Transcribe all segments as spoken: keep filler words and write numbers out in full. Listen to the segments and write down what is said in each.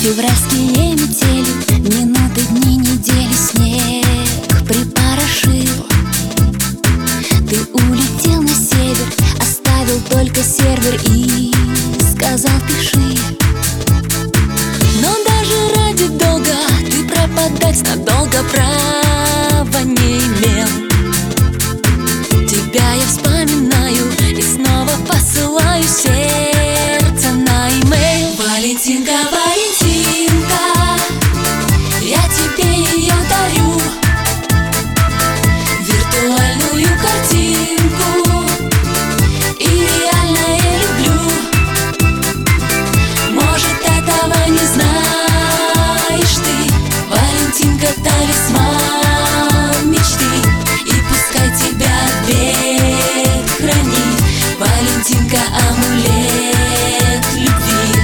Февральские метели, минуты, дни, недели, снег припорошил. Ты улетел на север, оставил только сервер и сказал: пиши. Но даже ради долга ты пропадать надолго права не имел. Тебя я вспоминаю и снова посылаю сердце на имейл. Валентинка, Валентинка, я тебе ее дарю, виртуальную картинку, и реально я люблю. Может, этого не знаешь ты, Валентинка, талисман мечты, и пускай тебя век хранит Валентинка, амулет любви.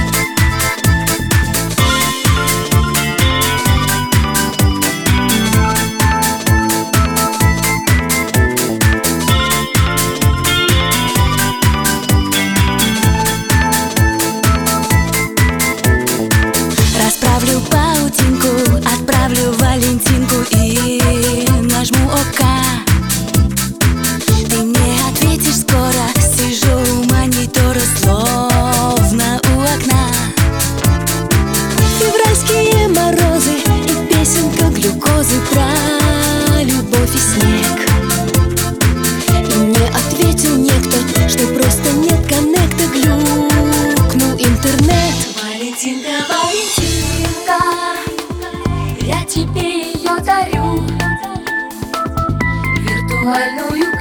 Расправлю паутинку, отправлю Валентинку и нажму ОК. Ты мне ответишь скоро, сижу у монитора, словно у окна. Февральские морозы и песенка глюкозы про любовь и снег. И мне ответил некто, что просто нет коннекта, глюкнул интернет. Валентинка, Валентинка, я тебе ее дарю, виртуальную